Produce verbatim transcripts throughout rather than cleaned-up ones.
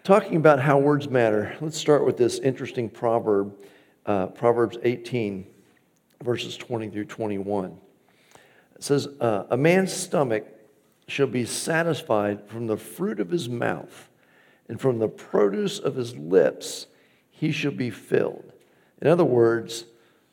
Talking about how words matter, let's start with this interesting proverb, uh, Proverbs eighteen, verses twenty through twenty-one. It says, uh, a man's stomach shall be satisfied from the fruit of his mouth, and from the produce of his lips he shall be filled. In other words,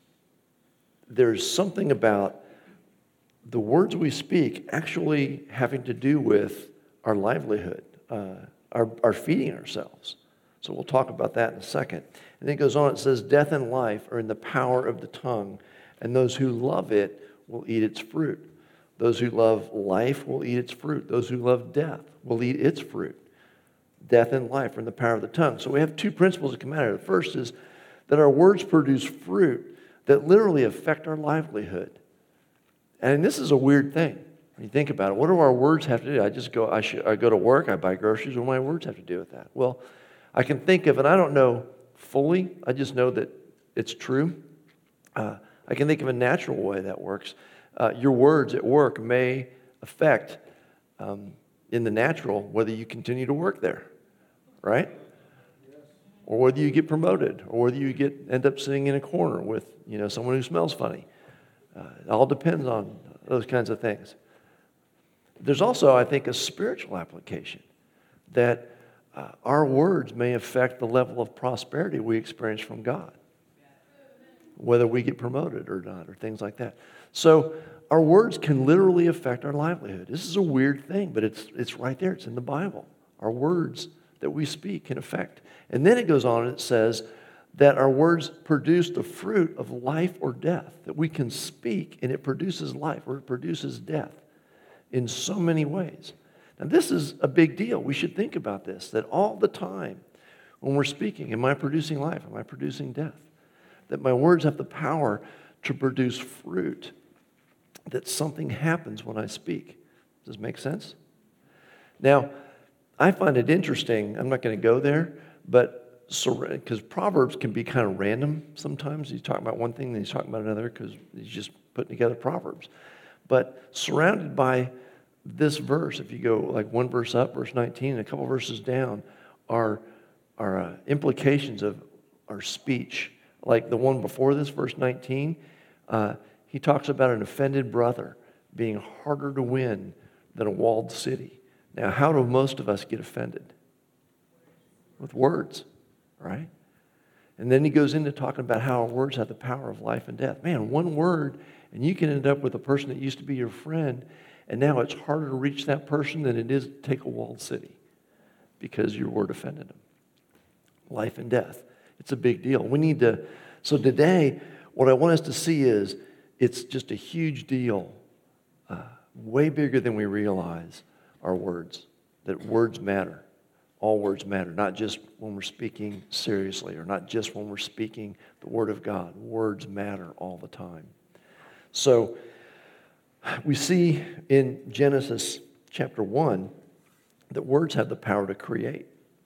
there's something about the words we speak actually having to do with our livelihood, uh, our, our feeding ourselves. So we'll talk about that in a second. And then it goes on, it says, death and life are in the power of the tongue, and those who love it will eat its fruit. Those who love life will eat its fruit. Those who love death will eat its fruit. Death and life are in the power of the tongue. So we have two principles that come out of it. The first is that our words produce fruit that literally affect our livelihood. And this is a weird thing. When you think about it, what do our words have to do? I just go, I, should, I go to work, I buy groceries. What do my words have to do with that? Well, I can think of, and I don't know fully, I just know that it's true. Uh, I can think of a natural way that works. Uh, your words at work may affect, um, in the natural, whether you continue to work there, right? Or whether you get promoted, or whether you get end up sitting in a corner with, you know, someone who smells funny. Uh, it all depends on those kinds of things. There's also, I think, a spiritual application that uh, our words may affect the level of prosperity we experience from God, whether we get promoted or not, or things like that. So our words can literally affect our livelihood. This is a weird thing, but it's it's right there. It's in the Bible. Our words that we speak can affect. And then it goes on and it says that our words produce the fruit of life or death, that we can speak and it produces life or it produces death in so many ways. Now, this is a big deal. We should think about this, that all the time when we're speaking, am I producing life? Am I producing death? That my words have the power to produce fruit, that something happens when I speak. Does this make sense? Now, I find it interesting. I'm not going to go there, but because Proverbs can be kind of random sometimes. He's talking about one thing, then he's talking about another because he's just putting together Proverbs. But surrounded by this verse, if you go like one verse up, verse nineteen, and a couple verses down, are, are uh, implications of our speech. Like the one before this, verse nineteen, uh, he talks about an offended brother being harder to win than a walled city. Now, how do most of us get offended? With words, right? And then he goes into talking about how our words have the power of life and death. Man, one word, and you can end up with a person that used to be your friend, and now it's harder to reach that person than it is to take a walled city because your word offended them. Life and death. It's a big deal. We need to, so today, what I want us to see is it's just a huge deal, uh, way bigger than we realize, our words, that words matter. All words matter, not just when we're speaking seriously or not just when we're speaking the Word of God. Words matter all the time. So we see in Genesis chapter one that words have the power to create.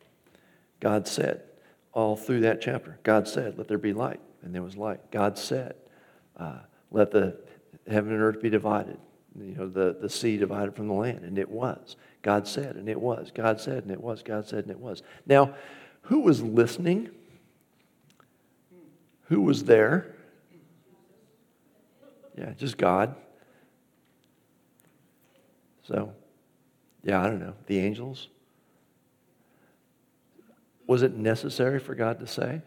God said, all through that chapter, God said, let there be light, and there was light. God said, uh, let the heaven and earth be divided. You know, the, the sea divided from the land, and it was. God said, and it was. God said, and it was. God said, and it was. Now, who was listening? Who was there? Yeah, just God. So, yeah, I don't know. The angels? Was it necessary for God to say?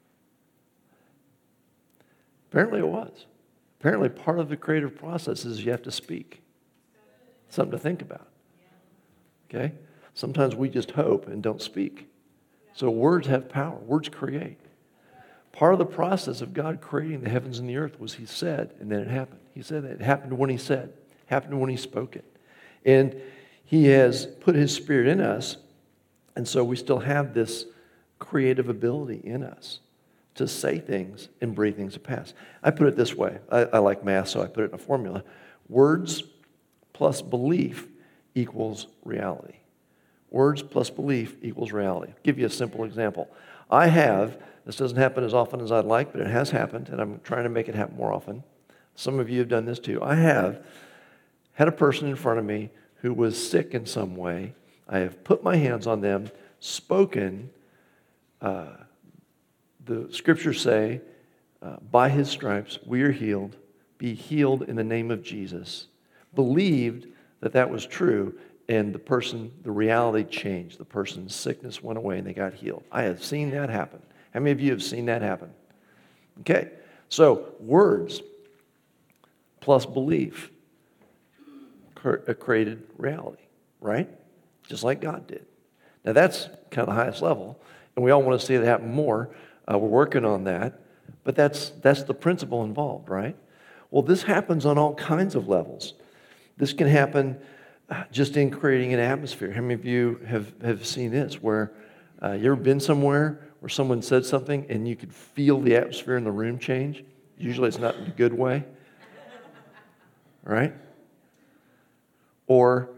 Apparently it was. Apparently part of the creative process is you have to speak. Something to think about. Okay? Sometimes we just hope and don't speak. So words have power. Words create. Part of the process of God creating the heavens and the earth was He said, and then it happened. He said that. It happened when He said. It happened when He spoke it. And He has put His Spirit in us, and so we still have this creative ability in us to say things and bring things to pass. I put it this way. I, I like math, so I put it in a formula. Words plus belief equals reality. Words plus belief equals reality. I'll give you a simple example. I have, this doesn't happen as often as I'd like, but it has happened, and I'm trying to make it happen more often. Some of you have done this too. I have had a person in front of me who was sick in some way. I have put my hands on them, spoken, uh, the scriptures say, uh, by his stripes we are healed. Be healed in the name of Jesus. Believed that that was true, and the person, the reality changed. The person's sickness went away and they got healed. I have seen that happen. How many of you have seen that happen? Okay, so words plus belief created reality, right? Just like God did. Now that's kind of the highest level, and we all want to see that happen more. Uh, we're working on that, but that's that's the principle involved, right? Well, this happens on all kinds of levels. This can happen just in creating an atmosphere. How many of you have, have seen this, where uh, you ever been somewhere where someone said something and you could feel the atmosphere in the room change? Usually it's not in a good way, right? Or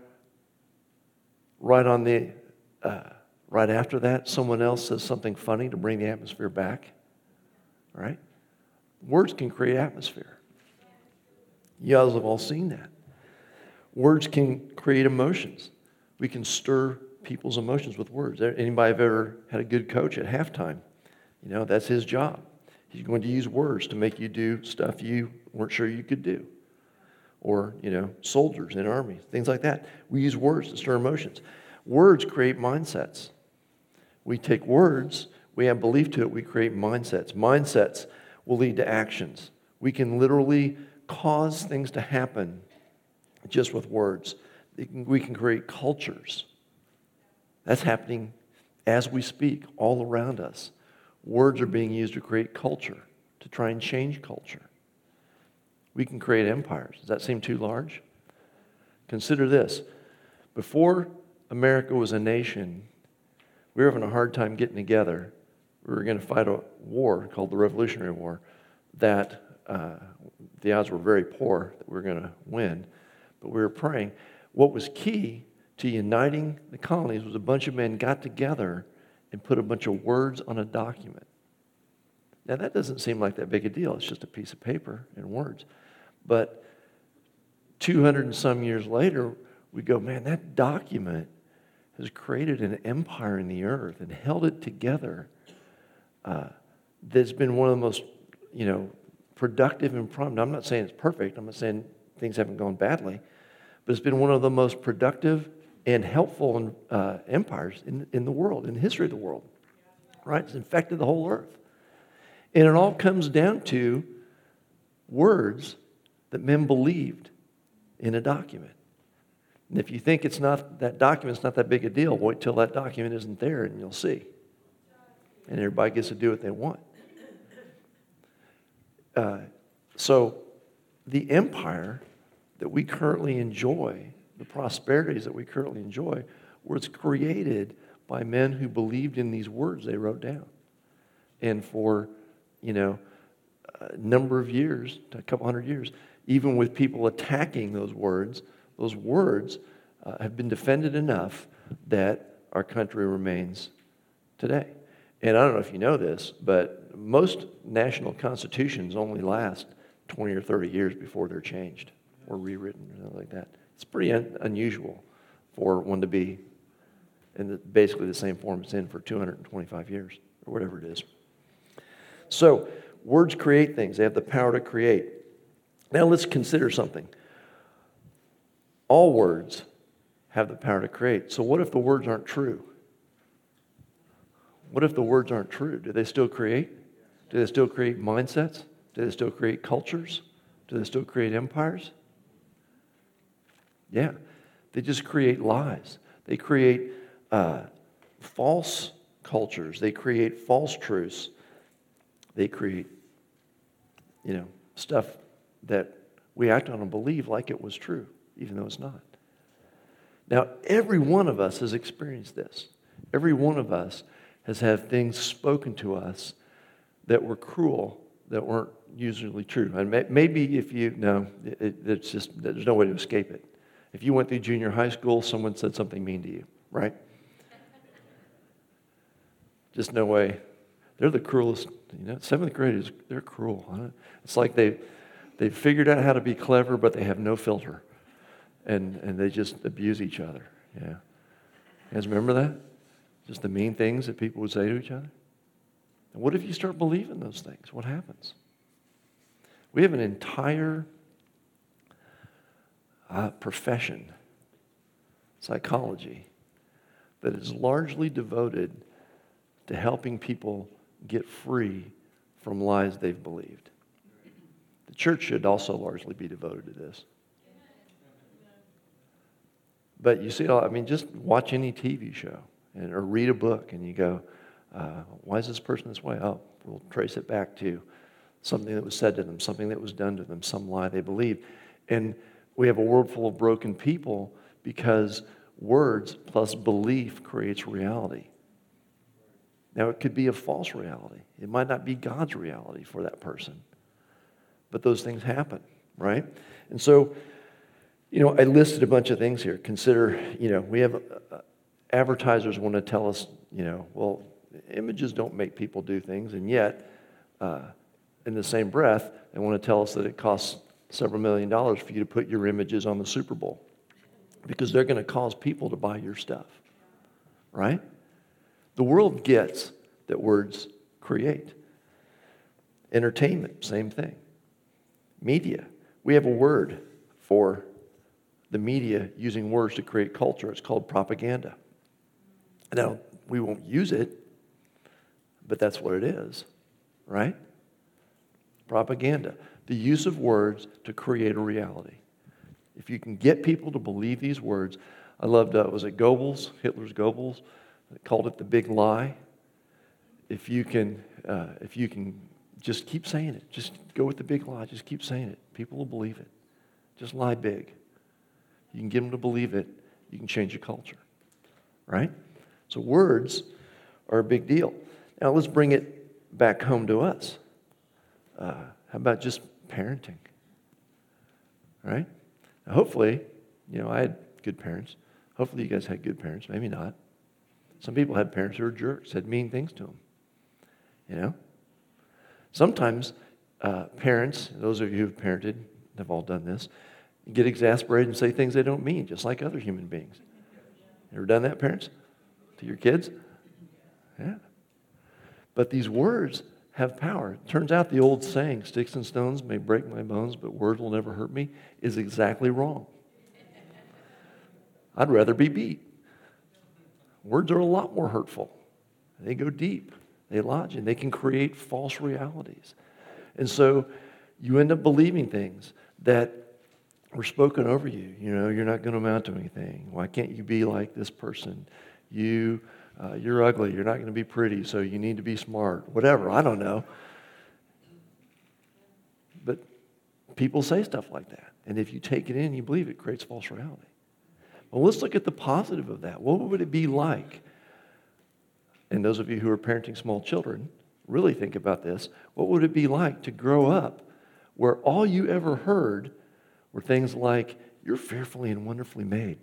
right on the, uh, right after that, someone else says something funny to bring the atmosphere back, right? Words can create atmosphere. You guys have all seen that. Words can create emotions. We can stir people's emotions with words. Anybody have ever had a good coach at halftime? You know, that's his job. He's going to use words to make you do stuff you weren't sure you could do. Or, you know, soldiers in armies, things like that. We use words to stir emotions. Words create mindsets. We take words, we have belief to it, we create mindsets. Mindsets will lead to actions. We can literally cause things to happen just with words. We can create cultures. That's happening as we speak all around us. Words are being used to create culture, to try and change culture. We can create empires. Does that seem too large? Consider this. Before America was a nation, we were having a hard time getting together. We were going to fight a war called the Revolutionary War that uh, the odds were very poor that we were going to win. But we were praying. What was key to uniting the colonies was a bunch of men got together and put a bunch of words on a document. Now, that doesn't seem like that big a deal. It's just a piece of paper and words. But two hundred and some years later, we go, man, that document has created an empire in the earth and held it together. Uh, that's been one of the most, you know, productive and prominent. I'm not saying it's perfect. I'm not saying things haven't gone badly. But it's been one of the most productive and helpful uh, empires in, in the world, in the history of the world. Right? It's infected the whole earth. And it all comes down to words that men believed in a document. And if you think it's not, that document's not that big a deal, wait till that document isn't there and you'll see. And everybody gets to do what they want. Uh, so the empire that we currently enjoy, the prosperities that we currently enjoy, was created by men who believed in these words they wrote down. And for, you know, a number of years, a couple hundred years, even with people attacking those words, those words uh, have been defended enough that our country remains today. And I don't know if you know this, but most national constitutions only last twenty or thirty years before they're changed or rewritten or something like that. It's pretty un- unusual for one to be in the, basically the same form it's in for two hundred twenty-five years or whatever it is. So words create things. They have the power to create. Now let's consider something. All words have the power to create. So what if the words aren't true? What if the words aren't true? Do they still create? Do they still create mindsets? Do they still create cultures? Do they still create empires? Yeah. They just create lies. They create uh, false cultures. They create false truths. They create, you know, stuff that we act on and believe like it was true, even though it's not. Now, every one of us has experienced this. Every one of us has had things spoken to us that were cruel, that weren't usually true. And maybe if you, no, it, it's just, there's no way to escape it. If you went through junior high school, someone said something mean to you, right? Just no way. They're the cruelest, you know, seventh graders, they're cruel. Huh? It's like they, they've figured out how to be clever, but they have no filter. And and they just abuse each other, yeah. You guys remember that? Just the mean things that people would say to each other? And what if you start believing those things? What happens? We have an entire uh, profession, psychology, that is largely devoted to helping people get free from lies they've believed. The church should also largely be devoted to this. But you see, I mean, just watch any T V show and, or read a book and you go, uh, why is this person this way? Oh, we'll trace it back to something that was said to them, something that was done to them, some lie they believed. And we have a world full of broken people because words plus belief creates reality. Now, it could be a false reality. It might not be God's reality for that person. But those things happen, right? And so, you know, I listed a bunch of things here. Consider, you know, we have uh, advertisers want to tell us, you know, well, images don't make people do things, and yet, uh, in the same breath, they want to tell us that it costs several million dollars for you to put your images on the Super Bowl because they're going to cause people to buy your stuff, right? The world gets that words create. Entertainment, same thing. Media. We have a word for the media using words to create culture. It's called propaganda. Now, we won't use it, but that's what it is, right? Propaganda. The use of words to create a reality. If you can get people to believe these words, I loved, uh, was it Goebbels, Hitler's Goebbels, they called it the big lie. If you can, uh, if you can just keep saying it, just go with the big lie, just keep saying it, people will believe it. Just lie big. You can get them to believe it, you can change a culture, right? So words are a big deal. Now let's bring it back home to us. Uh, how about just parenting, right? Now, hopefully, you know, I had good parents. Hopefully you guys had good parents, maybe not. Some people had parents who were jerks, said mean things to them, you know? Sometimes uh, parents, those of you who've parented, have all done this, get exasperated and say things they don't mean, just like other human beings. You ever done that, parents? To your kids? Yeah. But these words have power. It turns out the old saying, sticks and stones may break my bones, but words will never hurt me, is exactly wrong. I'd rather be beat. Words are a lot more hurtful. They go deep. They lodge, and they can create false realities. And so you end up believing things that were spoken over you. You know, you're not going to amount to anything. Why can't you be like this person? You, uh, you're ugly. You're not going to be pretty, so you need to be smart. Whatever. I don't know. But people say stuff like that. And if you take it in, you believe it, creates false reality. Well, let's look at the positive of that. What would it be like? And those of you who are parenting small children, really think about this. What would it be like to grow up where all you ever heard were things like, you're fearfully and wonderfully made.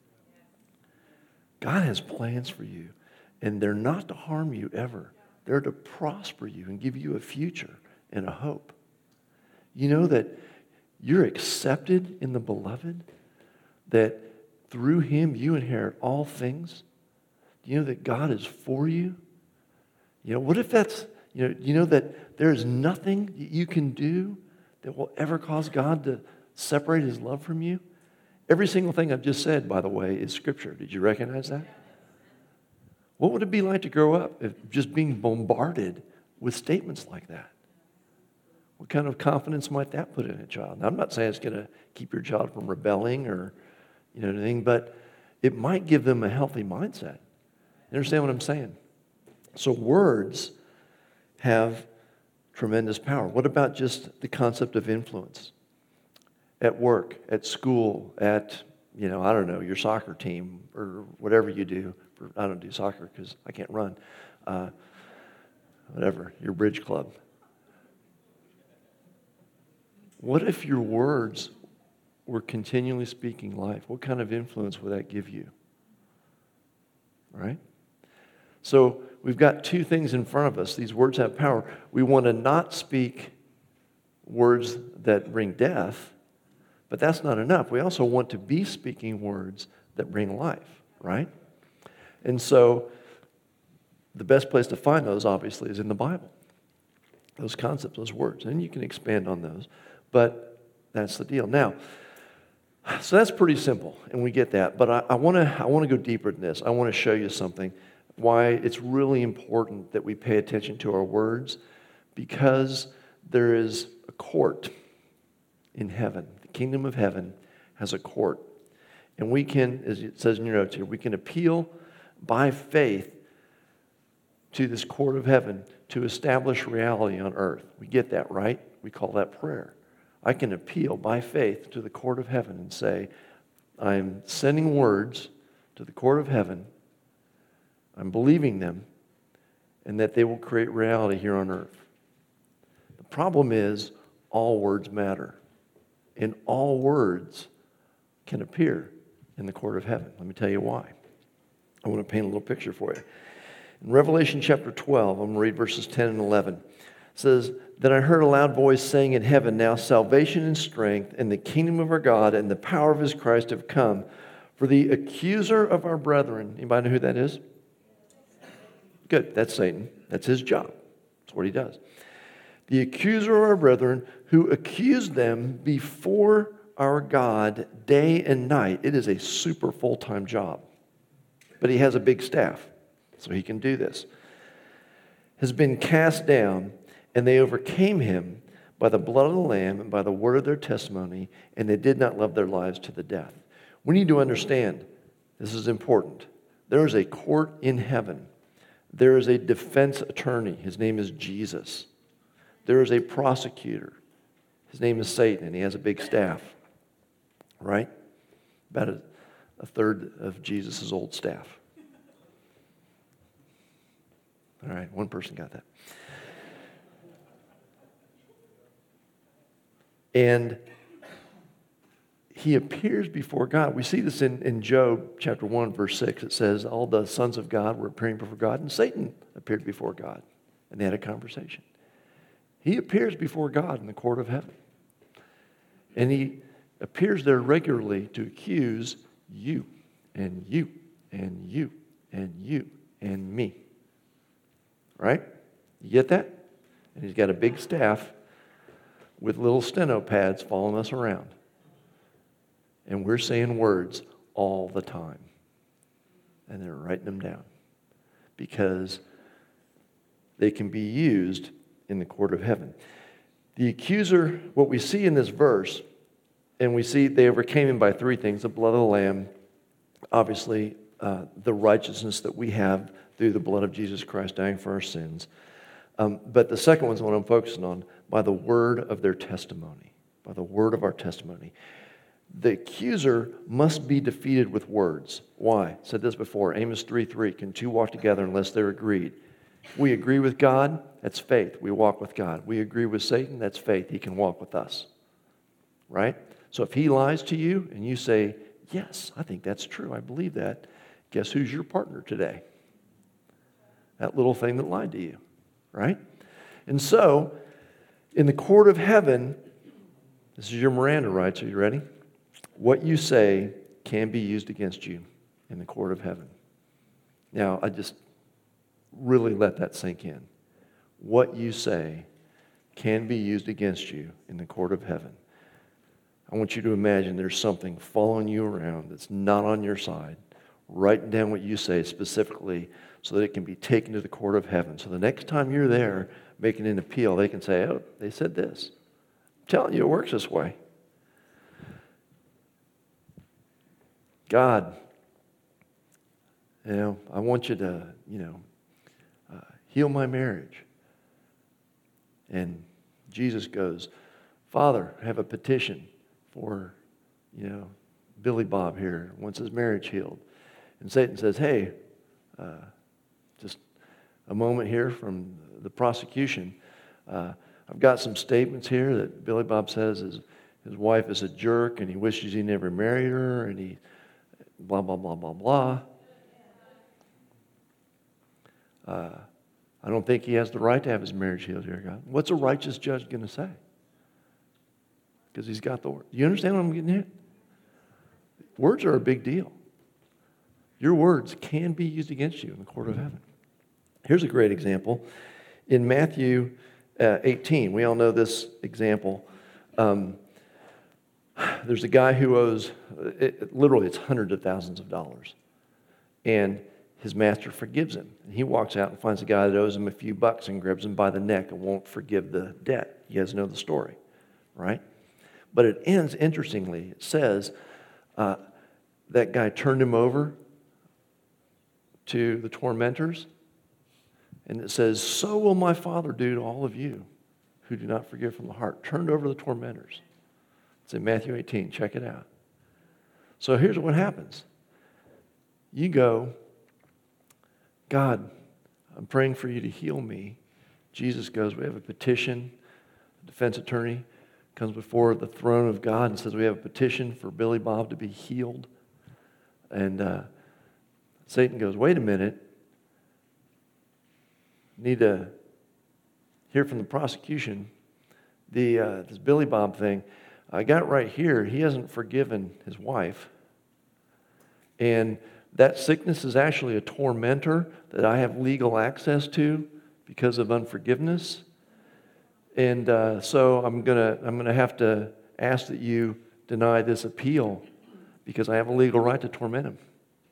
God has plans for you, and they're not to harm you ever. They're to prosper you and give you a future and a hope. You know that you're accepted in the beloved, that through him you inherit all things. Do you know that God is for you? You know, what if that's, you know, you know that there is nothing you can do that will ever cause God to separate his love from you? Every single thing I've just said, by the way, is Scripture. Did you recognize that? What would it be like to grow up if just being bombarded with statements like that? What kind of confidence might that put in a child? Now, I'm not saying it's going to keep your child from rebelling or, you know, anything, but it might give them a healthy mindset. You understand what I'm saying? So words have tremendous power. What about just the concept of influence? At work, at school, at, you know, I don't know, your soccer team or whatever you do. I don't do soccer because I can't run. Uh, whatever, your bridge club. What if your words were continually speaking life? What kind of influence would that give you? Right? So we've got two things in front of us. These words have power. We want to not speak words that bring death, but that's not enough. We also want to be speaking words that bring life, right? And so the best place to find those, obviously, is in the Bible. Those concepts, those words. And you can expand on those. But that's the deal. Now, so that's pretty simple, and we get that. But I, I want to I want to go deeper than this. I want to show you something, why it's really important that we pay attention to our words, because there is a court in heaven. The kingdom of heaven has a court. And we can, as it says in your notes here, we can appeal by faith to this court of heaven to establish reality on earth. We get that, right? We call that prayer. I can appeal by faith to the court of heaven and say, I'm sending words to the court of heaven, I'm believing them, and that they will create reality here on earth. The problem is, all words matter. And all words can appear in the court of heaven. Let me tell you why. I want to paint a little picture for you. In Revelation chapter twelve, I'm going to read verses ten and eleven. It says, Then I heard a loud voice saying in heaven, Now salvation and strength and the kingdom of our God and the power of his Christ have come. For the accuser of our brethren, anybody know who that is? Good, that's Satan. That's his job. That's what he does. The accuser of our brethren, who accused them before our God day and night. It is a super full-time job. But he has a big staff, so he can do this. Has been cast down, and they overcame him by the blood of the Lamb and by the word of their testimony, and they did not love their lives to the death. We need to understand, this is important. There is a court in heaven. There is a defense attorney. His name is Jesus. There is a prosecutor. His name is Satan, and he has a big staff. Right? About a, a third of Jesus' old staff. All right, one person got that. And he appears before God. We see this in, in Job chapter one, verse six. It says, all the sons of God were appearing before God, and Satan appeared before God. And they had a conversation. He appears before God in the court of heaven. And he appears there regularly to accuse you, and you, and you, and you, and me. Right? You get that? And he's got a big staff with little steno pads following us around. And we're saying words all the time. And they're writing them down. Because they can be used in the court of heaven. The accuser, what we see in this verse, and we see they overcame him by three things: the blood of the Lamb, obviously uh, the righteousness that we have through the blood of Jesus Christ dying for our sins. Um, but the second one's what I'm focusing on, by the word of their testimony. By the word of our testimony. The accuser must be defeated with words. Why? I said this before, Amos three three, can two walk together unless they're agreed? We agree with God, that's faith. We walk with God. We agree with Satan, that's faith. He can walk with us. Right? So if he lies to you and you say, yes, I think that's true, I believe that, guess who's your partner today? That little thing that lied to you. Right? And so, in the court of heaven, this is your Miranda rights. Are you ready? What you say can be used against you in the court of heaven. Now, I just really let that sink in. What you say can be used against you in the court of heaven. I want you to imagine there's something following you around that's not on your side, writing down what you say specifically so that it can be taken to the court of heaven. So the next time you're there making an appeal, they can say, oh, they said this. I'm telling you, it works this way. God, you know, I want you to, you know, uh, heal my marriage. And Jesus goes, Father, I have a petition for, you know, Billy Bob here, wants his marriage healed. And Satan says, hey, uh, just a moment here from the prosecution. Uh, I've got some statements here that Billy Bob says his, his wife is a jerk and he wishes he never married her and he blah, blah, blah, blah, blah. Uh, I don't think he has the right to have his marriage healed here, God. What's a righteous judge going to say? Because he's got the word. Do you understand what I'm getting at? Words are a big deal. Your words can be used against you in the court of heaven. Here's a great example. In Matthew uh, eighteen, we all know this example. Um, there's a guy who owes, it, literally it's hundreds of thousands of dollars. And his master forgives him. And he walks out and finds a guy that owes him a few bucks and grabs him by the neck and won't forgive the debt. You guys know the story, right? But it ends interestingly. It says uh, that guy turned him over to the tormentors. And it says, so will my Father do to all of you who do not forgive from the heart. Turned over to the tormentors. It's in Matthew eighteen. Check it out. So here's what happens. You go, God, I'm praying for you to heal me. Jesus goes, we have a petition. The defense attorney comes before the throne of God and says, we have a petition for Billy Bob to be healed. And uh, Satan goes, wait a minute. Need to hear from the prosecution. The uh, this Billy Bob thing, I got it right here. He hasn't forgiven his wife. And that sickness is actually a tormentor that I have legal access to because of unforgiveness. And uh, so I'm gonna I'm gonna have to ask that you deny this appeal because I have a legal right to torment him.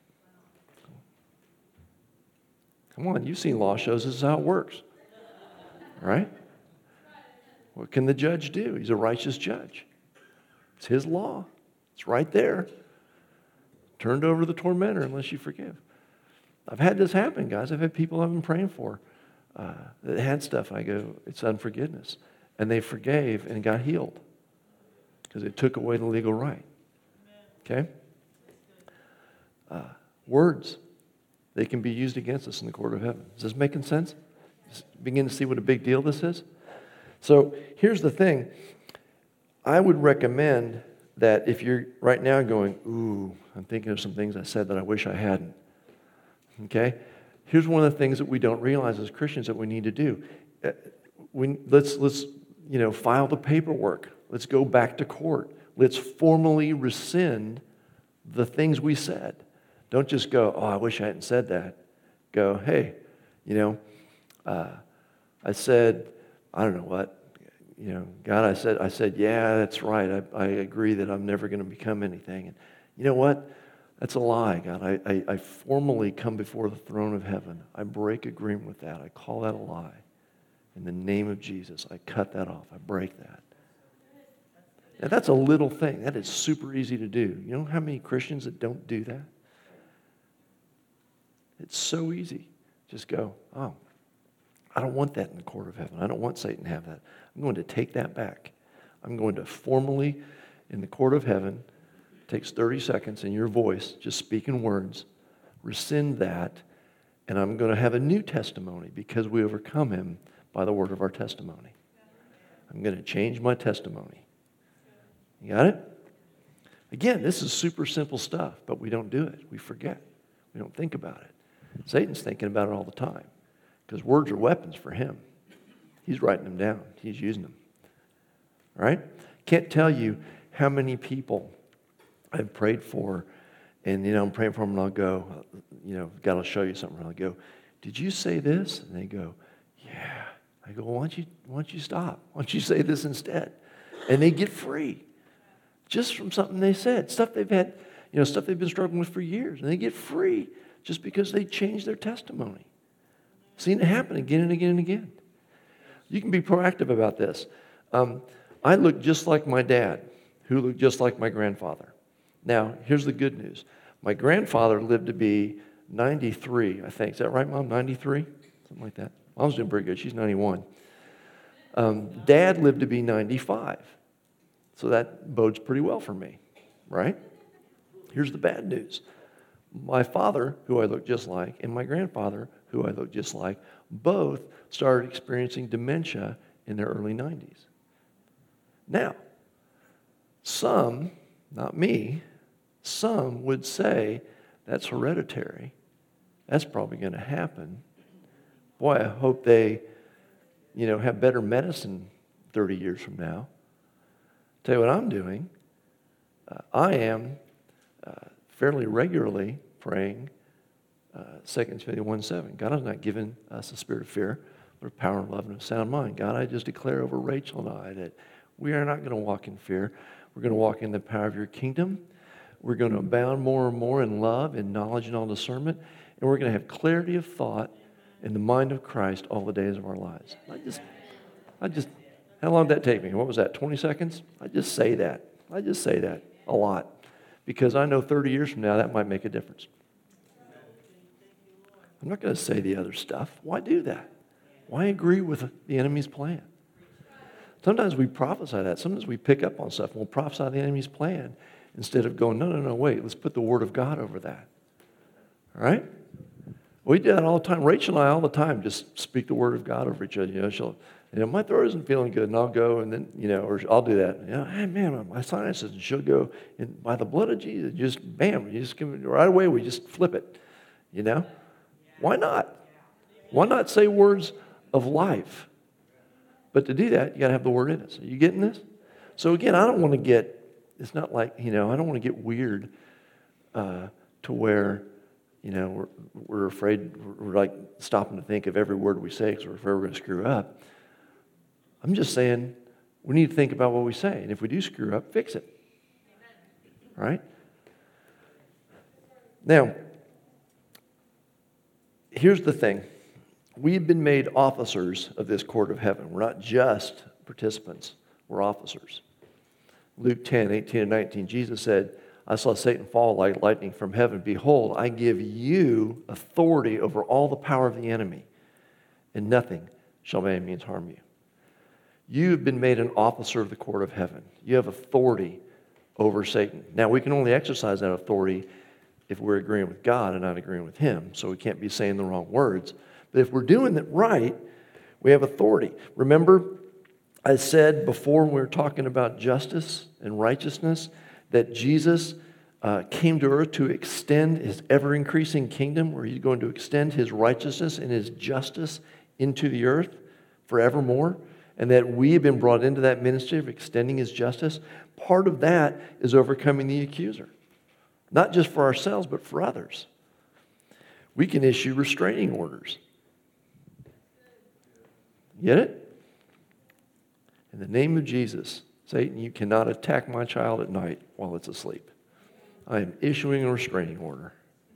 Come on, you've seen law shows. This is how it works, right? What can the judge do? He's a righteous judge. It's his law. It's right there. Turned over to the tormentor unless you forgive. I've had this happen, guys. I've had people I've been praying for uh, that had stuff. I go, it's unforgiveness. And they forgave and got healed because it took away the legal right. Okay? Uh, words, they can be used against us in the court of heaven. Is this making sense? Just begin to see what a big deal this is? So here's the thing. I would recommend that if you're right now going, ooh, I'm thinking of some things I said that I wish I hadn't. Okay? Here's one of the things that we don't realize as Christians that we need to do. Uh, we, let's, let's, you know, file the paperwork. Let's go back to court. Let's formally rescind the things we said. Don't just go, oh, I wish I hadn't said that. Go, hey, you know, uh, I said, I don't know what. You know, God, I said, I said, yeah, that's right. I, I agree that I'm never going to become anything. And you know what? That's a lie, God. I, I, I formally come before the throne of heaven. I break agreement with that. I call that a lie. In the name of Jesus, I cut that off. I break that. Now, that's a little thing. That is super easy to do. You know how many Christians that don't do that? It's so easy. Just go, oh, I don't want that in the court of heaven. I don't want Satan to have that. I'm going to take that back. I'm going to formally, in the court of heaven, takes thirty seconds in your voice, just speaking words, rescind that, and I'm going to have a new testimony because we overcome him by the word of our testimony. I'm going to change my testimony. You got it? Again, this is super simple stuff, but we don't do it. We forget. We don't think about it. Satan's thinking about it all the time because words are weapons for him. He's writing them down. He's using them. All right? Can't tell you how many people I've prayed for, and, you know, I'm praying for them, and I'll go, you know, God will show you something, and I'll go, did you say this? And they go, yeah. I go, well, why don't you, why don't you stop? Why don't you say this instead? And they get free just from something they said, stuff they've had, you know, stuff they've been struggling with for years, and they get free just because they changed their testimony. Seen it happen again and again and again. You can be proactive about this. Um, I look just like my dad, who looked just like my grandfather. Now, here's the good news. My grandfather lived to be ninety-three, I think. Is that right, Mom? ninety-three? Something like that. Mom's doing pretty good. She's ninety-one. Um, Dad lived to be ninety-five. So that bodes pretty well for me, right? Here's the bad news. My father, who I look just like, and my grandfather, who I look just like, both started experiencing dementia in their early nineties. Now, some, not me, some would say that's hereditary. That's probably going to happen. Boy, I hope they, you know, have better medicine thirty years from now. Tell you what I'm doing. Uh, I am uh, fairly regularly praying Uh, Second Timothy one seven, God has not given us a spirit of fear, but of power and love and of sound mind. God, I just declare over Rachel and I that we are not going to walk in fear. We're going to walk in the power of your kingdom. We're going to abound more and more in love and knowledge and all discernment. And we're going to have clarity of thought in the mind of Christ all the days of our lives. I just, I just, how long did that take me? What was that, twenty seconds? I just say that. I just say that a lot. Because I know thirty years from now that might make a difference. I'm not going to say the other stuff. Why do that? Why agree with the enemy's plan? Sometimes we prophesy that. Sometimes we pick up on stuff and we'll prophesy the enemy's plan instead of going, no, no, no, wait, let's put the word of God over that. All right? We do that all the time. Rachel and I all the time just speak the word of God over each other. You know, she'll, you know, my throat isn't feeling good, and I'll go and then, you know, or I'll do that. You know, hey, man, my sinuses, and she'll go, and by the blood of Jesus, just bam, you just give it right away, we just flip it. You know? Why not? Why not say words of life? But to do that, you got to have the word in it. So you getting this? So again, I don't want to get, it's not like, you know, I don't want to get weird uh, to where, you know, we're, we're afraid, we're like stopping to think of every word we say because we're afraid we're going to screw up. I'm just saying we need to think about what we say. And if we do screw up, fix it. All right? Now, here's the thing. We've been made officers of this court of heaven. We're not just participants. We're officers. Luke ten, eighteen and nineteen, Jesus said, I saw Satan fall like lightning from heaven. Behold, I give you authority over all the power of the enemy, and nothing shall by any means harm you. You have been made an officer of the court of heaven. You have authority over Satan. Now, we can only exercise that authority if we're agreeing with God and not agreeing with him, so we can't be saying the wrong words. But if we're doing it right, we have authority. Remember, I said before when we were talking about justice and righteousness that Jesus uh, came to earth to extend his ever-increasing kingdom, where he's going to extend his righteousness and his justice into the earth forevermore, and that we have been brought into that ministry of extending his justice. Part of that is overcoming the accuser, not just for ourselves, but for others. We can issue restraining orders. Get it? In the name of Jesus, Satan, you cannot attack my child at night while it's asleep. I am issuing a restraining order.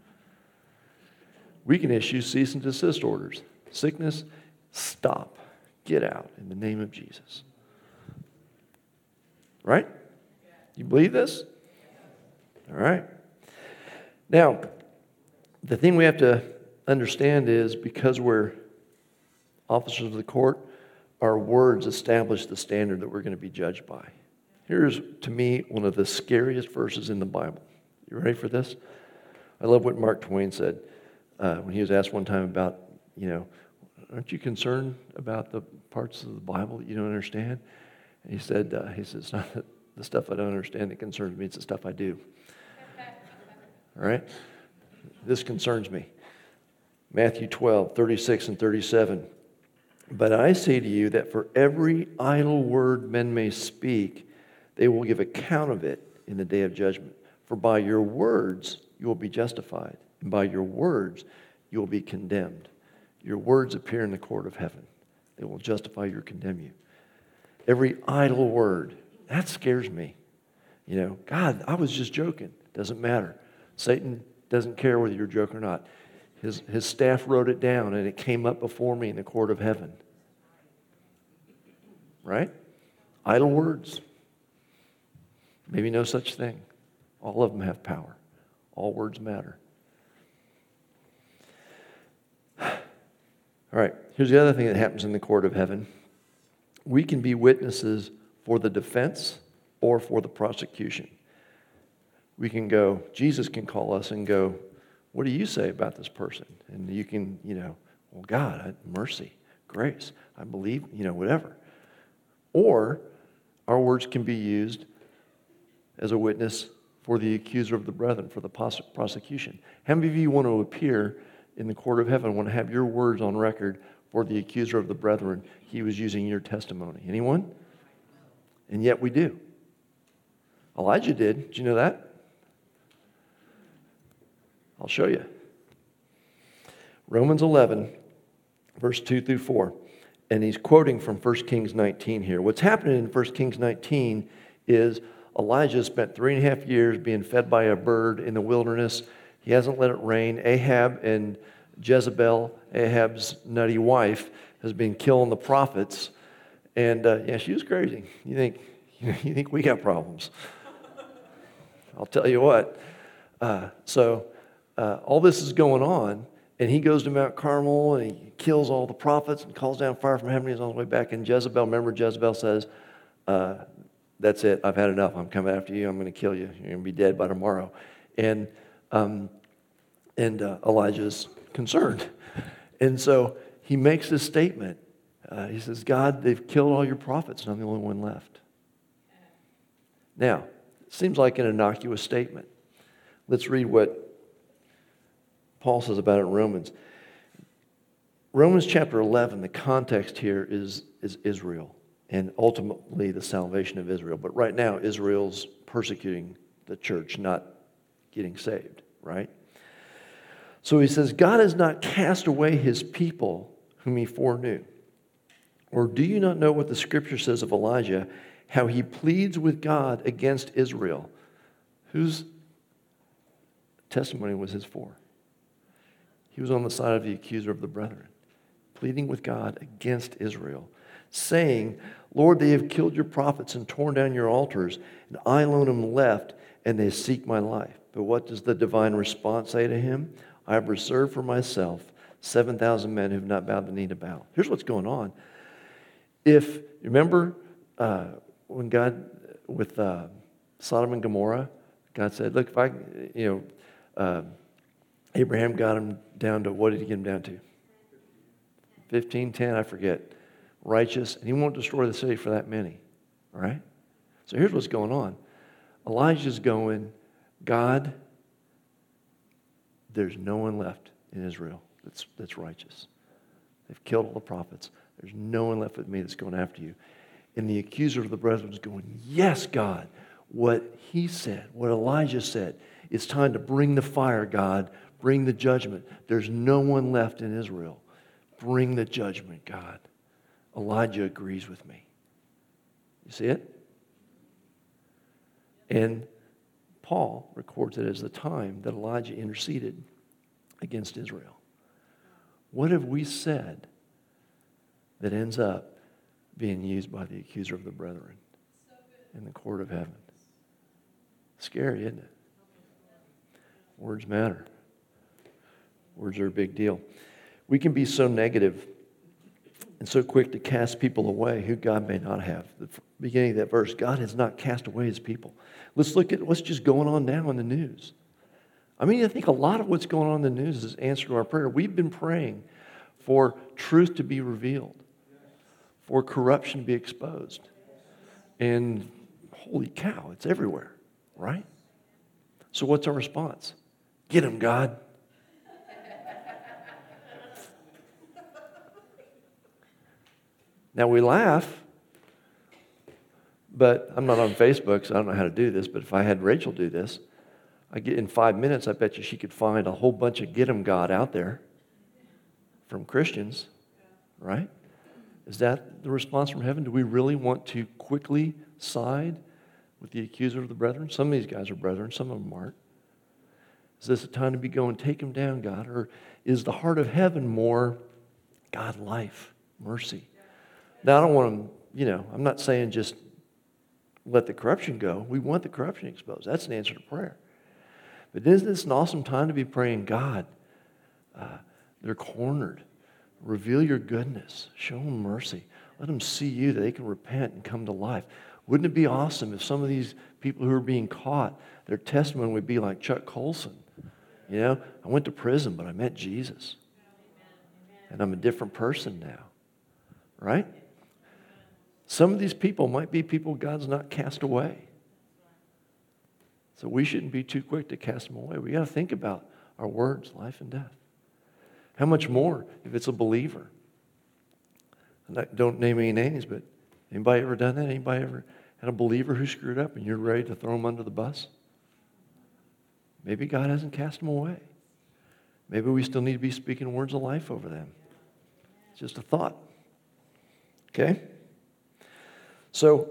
We can issue cease and desist orders. Sickness, stop. Get out in the name of Jesus. Right? You believe this? All right. Now, the thing we have to understand is because we're officers of the court, our words establish the standard that we're going to be judged by. Here's, to me, one of the scariest verses in the Bible. You ready for this? I love what Mark Twain said uh, when he was asked one time about, you know, aren't you concerned about the parts of the Bible that you don't understand? And he said, uh, he says, it's not the stuff I don't understand that concerns me, it's the stuff I do. All right? This concerns me. Matthew twelve, thirty-six and thirty-seven. But I say to you that for every idle word men may speak, they will give account of it in the day of judgment. For by your words you will be justified, and by your words you will be condemned. Your words appear in the court of heaven. They will justify you or condemn you. Every idle word, that scares me. You know, God, I was just joking. Doesn't matter. Satan doesn't care whether you're joking or not. His, his staff wrote it down, and it came up before me in the court of heaven. Right? Idle words. Maybe no such thing. All of them have power. All words matter. All right, here's the other thing that happens in the court of heaven. We can be witnesses for the defense or for the prosecution. We can go, Jesus can call us and go, what do you say about this person? And you can, you know, well, God, I, mercy, grace, I believe, you know, whatever. Or our words can be used as a witness for the accuser of the brethren, for the prosecution. How many of you want to appear in the court of heaven, want to have your words on record for the accuser of the brethren? He was using your testimony. Anyone? And yet we do. Elijah did. Did you know that? I'll show you. Romans eleven, verse two through four. And he's quoting from First Kings nineteen here. What's happening in First Kings nineteen is Elijah spent three and a half years being fed by a bird in the wilderness. He hasn't let it rain. Ahab and Jezebel, Ahab's nutty wife, has been killing the prophets. And uh, yeah, she was crazy. You think, you think we got problems? I'll tell you what. Uh, so uh, all this is going on, and he goes to Mount Carmel, and he kills all the prophets and calls down fire from heaven. He's on his way back. And Jezebel, remember Jezebel says, uh, that's it. I've had enough. I'm coming after you. I'm going to kill you. You're going to be dead by tomorrow. And um, and uh, Elijah's concerned. And so he makes this statement. Uh, he says, God, they've killed all your prophets, and I'm the only one left. Now, it seems like an innocuous statement. Let's read what Paul says about it in Romans. Romans chapter eleven, the context here is, is Israel and ultimately the salvation of Israel. But right now, Israel's persecuting the church, not getting saved, right? So he says, God has not cast away his people whom he foreknew. Or do you not know what the scripture says of Elijah, how he pleads with God against Israel? Whose testimony was his for? He was on the side of the accuser of the brethren, pleading with God against Israel, saying, Lord, they have killed your prophets and torn down your altars, and I alone am left, and they seek my life. But what does the divine response say to him? I have reserved for myself seven thousand men who have not bowed the knee to Baal. Here's what's going on. If, remember uh, when God, with uh, Sodom and Gomorrah, God said, look, if I, you know, uh, Abraham got him down to, what did he get him down to? fifteen, ten, I forget. Righteous, and he won't destroy the city for that many. All right? So here's what's going on. Elijah's going, God, there's no one left in Israel that's, that's righteous. They've killed all the prophets. There's no one left with me that's going after you. And the accuser of the brethren is going, yes, God, what he said, what Elijah said, it's time to bring the fire, God, bring the judgment. There's no one left in Israel. Bring the judgment, God. Elijah agrees with me. You see it? And Paul records it as the time that Elijah interceded against Israel. What have we said that ends up being used by the accuser of the brethren in the court of heaven? Scary, isn't it? Words matter. Words are a big deal. We can be so negative and so quick to cast people away who God may not have. The beginning of that verse, God has not cast away his people. Let's look at what's just going on now in the news. I mean, I think a lot of what's going on in the news is answer to our prayer. We've been praying for truth to be revealed, for corruption to be exposed. And holy cow, it's everywhere, right? So what's our response? Get him, God. Now we laugh, but I'm not on Facebook, so I don't know how to do this, but if I had Rachel do this, I get in five minutes, I bet you she could find a whole bunch of get 'em God out there from Christians, right? Is that the response from heaven? Do we really want to quickly side with the accuser of the brethren? Some of these guys are brethren, some of them aren't. Is this a time to be going, take him down, God? Or is the heart of heaven more, God, life, mercy? Now, I don't want them, you know, I'm not saying just let the corruption go. We want the corruption exposed. That's an answer to prayer. But isn't this an awesome time to be praying, God, uh, they're cornered. Reveal your goodness. Show them mercy. Let them see you, that they can repent and come to life. Wouldn't it be awesome if some of these people who are being caught, their testimony would be like Chuck Colson? You know, I went to prison, but I met Jesus. And I'm a different person now. Right? Some of these people might be people God's not cast away. So we shouldn't be too quick to cast them away. We got to think about our words, life and death. How much more if it's a believer? I don't name any names, but anybody ever done that? Anybody ever had a believer who screwed up and you're ready to throw them under the bus? Maybe God hasn't cast them away. Maybe we still need to be speaking words of life over them. It's just a thought. Okay? So,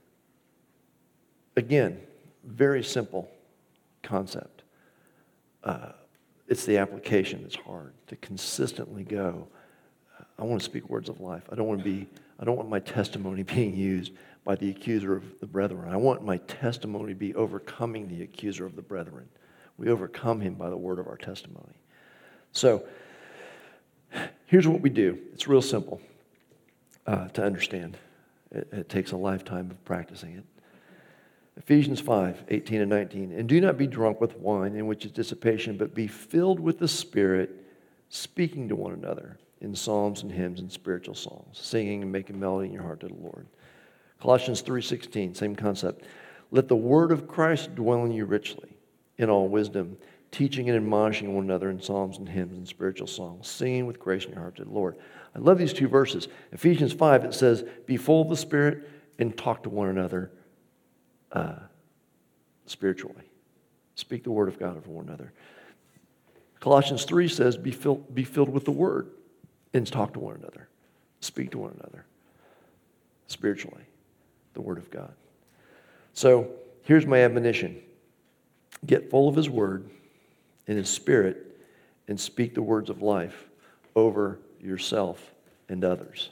again, very simple concept. Uh, it's the application that's hard, to consistently go, I want to speak words of life. I don't want to be, I don't want my testimony being used by the accuser of the brethren. I want my testimony to be overcoming the accuser of the brethren. We overcome him by the word of our testimony. So, here's what we do. It's real simple uh, to understand. It, it takes a lifetime of practicing it. Ephesians five, eighteen and nineteen. And do not be drunk with wine, in which is dissipation, but be filled with the Spirit, speaking to one another in psalms and hymns and spiritual songs, singing and making melody in your heart to the Lord. Colossians three sixteen, same concept. Let the word of Christ dwell in you richly, in all wisdom, teaching and admonishing one another in psalms and hymns and spiritual songs, singing with grace in your heart to the Lord. I love these two verses. Ephesians five, it says, be full of the Spirit and talk to one another uh, spiritually. Speak the word of God over one another. Colossians three says, be filled, be filled with the word and talk to one another. Speak to one another spiritually, the word of God. So here's my admonition. Get full of his word and his spirit and speak the words of life over yourself and others.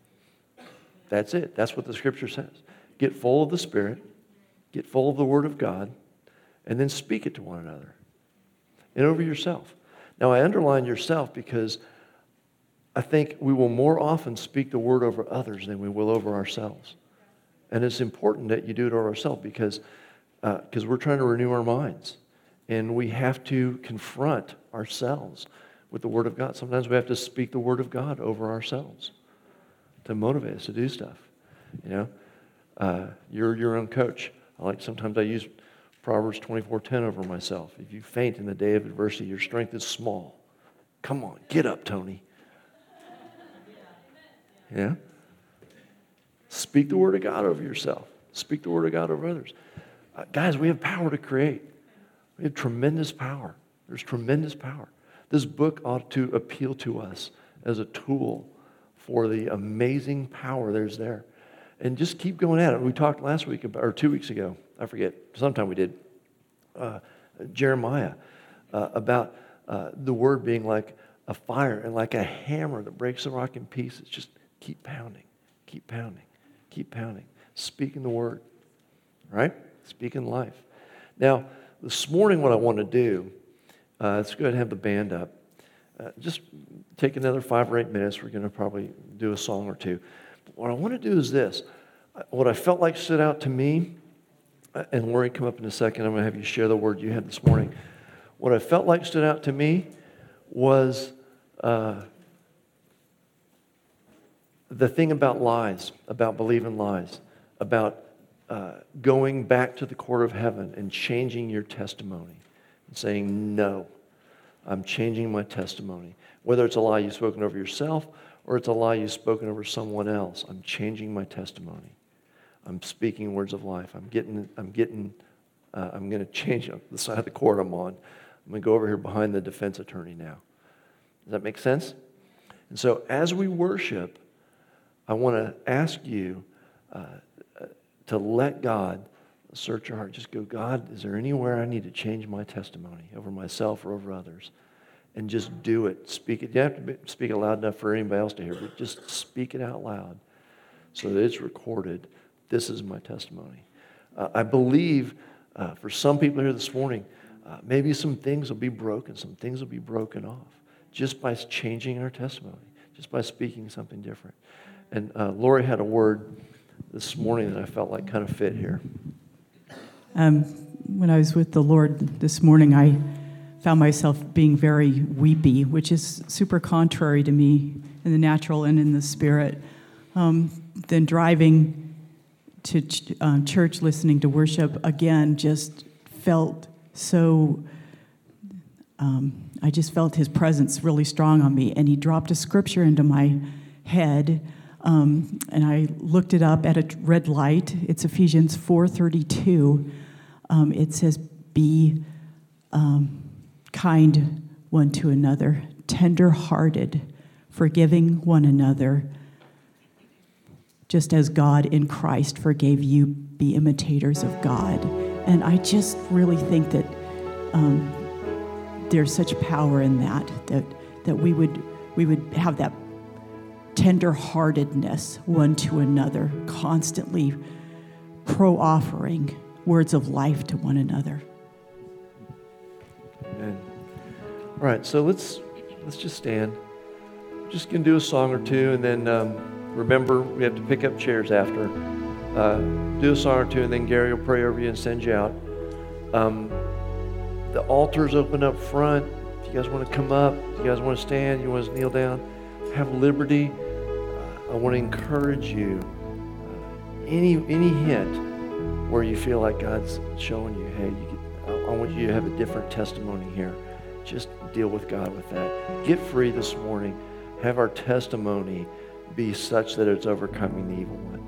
That's it. That's what the scripture says. Get full of the Spirit, get full of the word of God, and then speak it to one another and over yourself. Now, I underline yourself because I think we will more often speak the word over others than we will over ourselves. And it's important that you do it over ourselves because uh, because we're trying to renew our minds. And we have to confront ourselves with the word of God. Sometimes we have to speak the word of God over ourselves to motivate us to do stuff. You know, uh, you're your own coach. I like sometimes I use Proverbs twenty-four ten over myself. If you faint in the day of adversity, your strength is small. Come on, get up, Tony. Yeah? Speak the word of God over yourself. Speak the word of God over others. Uh, guys, we have power to create. We have tremendous power. There's tremendous power. This book ought to appeal to us as a tool for the amazing power there's there. And just keep going at it. We talked last week, about, or two weeks ago, I forget, sometime we did, uh, Jeremiah, uh, about uh, the word being like a fire and like a hammer that breaks the rock in pieces. Just keep pounding, keep pounding, keep pounding. Speaking the word, right? Speaking life. Now, this morning what I want to do, uh, let's go ahead and have the band up. Uh, just take another five or eight minutes. We're going to probably do a song or two. But what I want to do is this. What I felt like stood out to me, and Lori, come up in a second. I'm going to have you share the word you had this morning. What I felt like stood out to me was uh, the thing about lies, about believing lies, about uh, going back to the court of heaven and changing your testimony and saying, no, I'm changing my testimony. Whether it's a lie you've spoken over yourself or it's a lie you've spoken over someone else, I'm changing my testimony. I'm speaking words of life. I'm getting, I'm getting, uh, I'm going to change the side of the court I'm on. I'm going to go over here behind the defense attorney now. Does that make sense? And so as we worship, I want to ask you uh, to let God search your heart. Just go, God, is there anywhere I need to change my testimony over myself or over others? And just do it. Speak it. You don't have to speak it loud enough for anybody else to hear, but just speak it out loud so that it's recorded. This is my testimony. Uh, I believe uh, for some people here this morning, uh, maybe some things will be broken. Some things will be broken off just by changing our testimony, just by speaking something different. And uh, Lori had a word this morning that I felt like kind of fit here. Um, when I was with the Lord this morning, I found myself being very weepy, which is super contrary to me in the natural and in the spirit. Um, then driving to ch- uh, church, listening to worship, again, just felt so, um, I just felt his presence really strong on me. And he dropped a scripture into my head, um, and I looked it up at a red light. It's Ephesians four thirty-two. Um, it says, be um, kind one to another, tender-hearted, forgiving one another, just as God in Christ forgave you. Be imitators of God. And I just really think that um, there's such power in that, that that we would we would have that tender-heartedness one to another, constantly pro-offering words of life to one another. Amen. All right, so let's let's just stand. Just gonna do a song or two, and then um, remember we have to pick up chairs after. Uh, do a song or two, and then Gary will pray over you and send you out. Um, the altar's open up front. If you guys want to come up, if you guys want to stand, you want to kneel down, have liberty. Uh, I want to encourage you. Uh, any any hint where you feel like God's showing you, hey, you get, I, I want you to have a different testimony here. Just deal with God with that. Get free this morning. Have our testimony be such that it's overcoming the evil one.